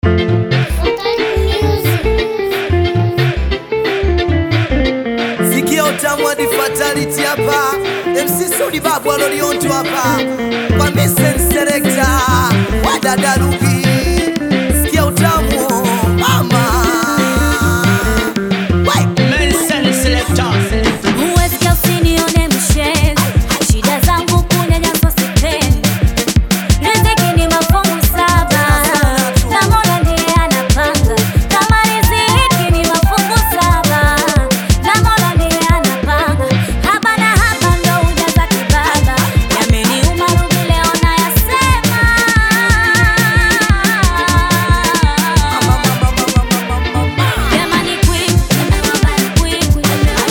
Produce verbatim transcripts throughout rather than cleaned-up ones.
Sikia utamu wa fatality hapa. M C Sudi babu alolionto hapa. Kwa Mesen Selector wadada Ruby. Sikia utamu mama. Mesen Selector. Uwezi usinione mshenzi, shida zangu kunyanyaswa sipendi. Riziki ni mafungu saba, na Mola ndiye anapanga. Kama riziki ni mafungu saba, na Mola ndiye anapanga. Haba na haba ndo hujaza kibaba, yameniuma Ruby leo nayasema. Jamani quick, quick, quick,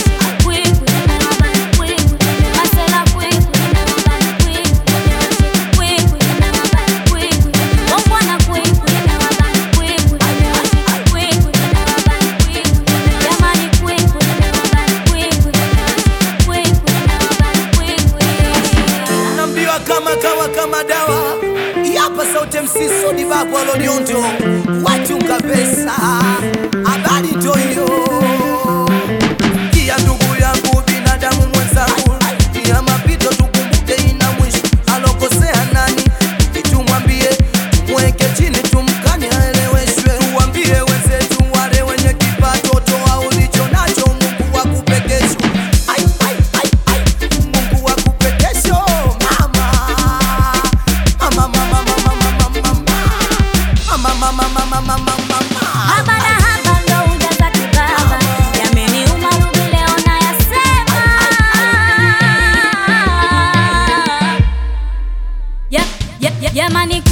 masela quick, quick, quick, quick, wabwana quick, quick, quick, jamani quick, quick, quick, quick. Nambiwa kama kawa kama dawa. Yapa sauti M C Sudi babu alolionto. Watu kabisa. Habari ndio hiyo. Kia ndugu yangu binadamu mwenzangu. Kia mapito tukumbuke ina mwisho. Alokosea nani? Tumwambie, mweke chini tumkanye aeleweshwe. Tuambie wenzetu wale wenye kipato toa ulicho nacho, Mungu akupe kesho. Ai ai ai ai. Mungu akupe kesho mama. Mama mama mama mama mama. Mama mama mama mama mama. Haba na haba ndo hujaza kibaba, yameniuma Ruby leo nayasema. Ya- ya- ya- Jamani